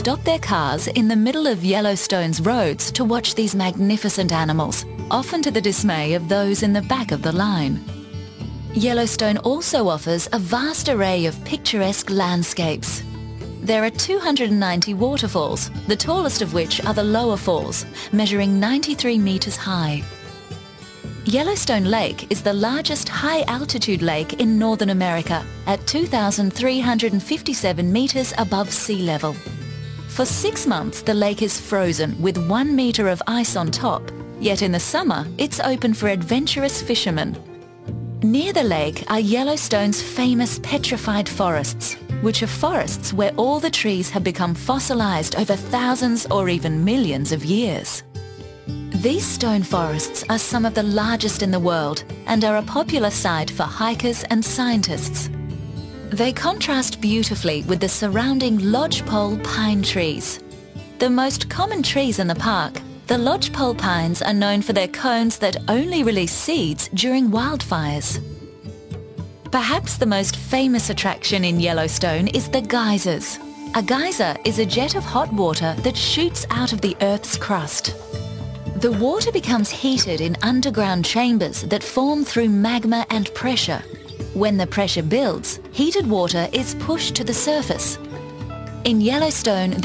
Stop their cars in the middle of Yellowstone's roads to watch these magnificent animals, often to the dismay of those in the back of the line. Yellowstone also offers a vast array of picturesque landscapes. There are 290 waterfalls, the tallest of which are the lower falls, measuring 93 meters high. Yellowstone Lake is the largest high-altitude lake in Northern America at 2,357 meters above sea level. For 6 months, the lake is frozen with 1 meter of ice on top, yet in the summer, it's open for adventurous fishermen. Near the lake are Yellowstone's famous petrified forests, which are forests where all the trees have become fossilized over thousands or even millions of years. These stone forests are some of the largest in the world and are a popular site for hikers and scientists. They contrast beautifully with the surrounding lodgepole pine trees. The most common trees in the park, the lodgepole pines are known for their cones that only release seeds during wildfires. Perhaps the most famous attraction in Yellowstone is the geysers. A geyser is a jet of hot water that shoots out of the Earth's crust. The water becomes heated in underground chambers that form through magma and pressure. When the pressure builds, heated water is pushed to the surface. In Yellowstone,